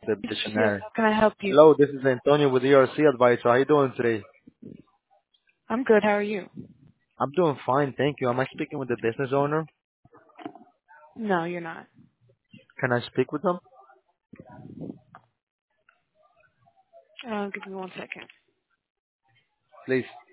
the This is yes. dictionary. How can I help you? Hello, this is Antonio with ERC Advisor. How you doing today? I'm good. How are you? I'm doing fine, thank you. Am I speaking with the business owner? No, you're not. Can I speak with them? Give me 1 second. Please.